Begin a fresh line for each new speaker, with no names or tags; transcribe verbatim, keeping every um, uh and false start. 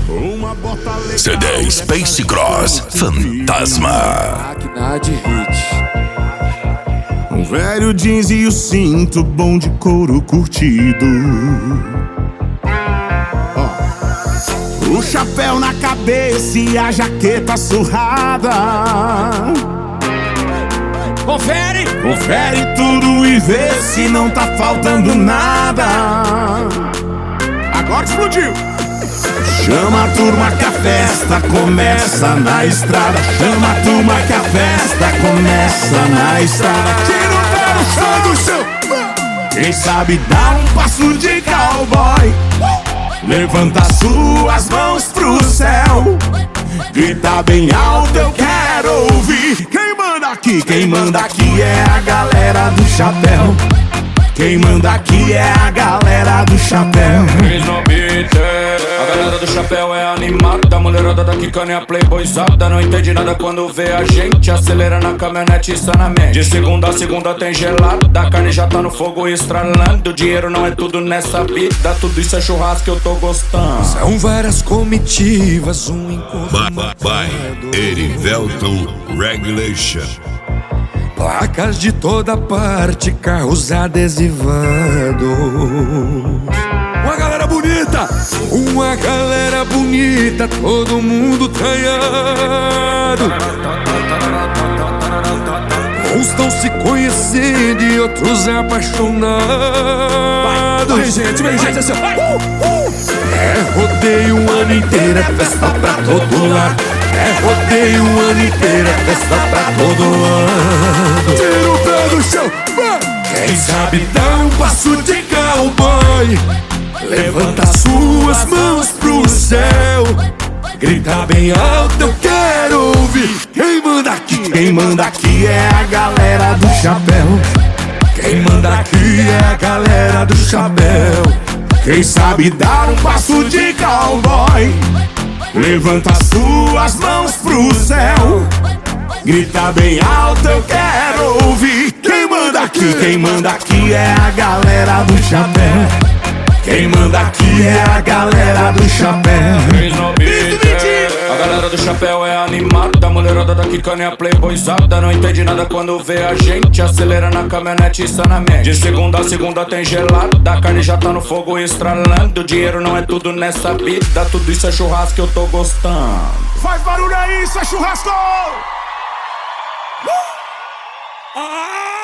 C D Space Cross Fantasma.
Máquina de hit.
Um velho jeans e o cinto bom de couro curtido. Oh. O chapéu na cabeça e a jaqueta surrada.
Confere!
Confere tudo e vê se não tá faltando nada. Agora explodiu! Chama a turma que a festa começa na estrada. Chama a turma que a festa começa na estrada. Tira o pé no chão do chão. Quem sabe dá um passo de cowboy. Levanta suas mãos pro céu. Grita bem alto, eu quero ouvir. Quem manda aqui? Quem manda aqui é a galera do chapéu. Quem manda aqui é a galera do chapéu.
A galera do chapéu é animada. A mulherada da quicana é a playboyzada. Não entende nada quando vê a gente. Acelera na caminhonete sanamente. De segunda a segunda tem gelada. A carne já tá no fogo estralando. O dinheiro não é tudo nessa vida. Tudo isso é churrasco que eu tô gostando.
São várias comitivas, um encontro
By, by Erivelton Regulation.
Placas de toda parte, carros adesivados. Uma galera bonita, uma galera bonita, todo mundo traiado. Uns estão se conhecendo e outros apaixonados.
Vem gente, vem gente assim, uh, uh.
É rodeio o ano inteiro, é festa pra todo lado. É rodeio o ano inteiro, é festa pra todo lado.
Tira o pé do chão.
Quem sabe dá um passo de cowboy. Levanta suas mãos pro céu. Grita bem alto, eu quero ouvir. Quem manda aqui?
Quem manda aqui é a galera do chapéu.
Quem manda aqui é a galera do chapéu.
Quem sabe dar um passo de cowboy. Levanta suas mãos pro céu. Grita bem alto, eu quero ouvir. Quem manda aqui? Quem manda aqui é a galera do chapéu. Quem manda aqui é a galera do chapéu.
A galera do chapéu é animada. A mulherada da quicana é a playboyzada. Não entende nada quando vê a gente. Acelera na caminhonete sanamente. De segunda a segunda tem gelada. A carne já tá no fogo estralando. O dinheiro não é tudo nessa vida. Tudo isso é churrasco que eu tô gostando.
Faz barulho aí, isso é churrasco!
Ah!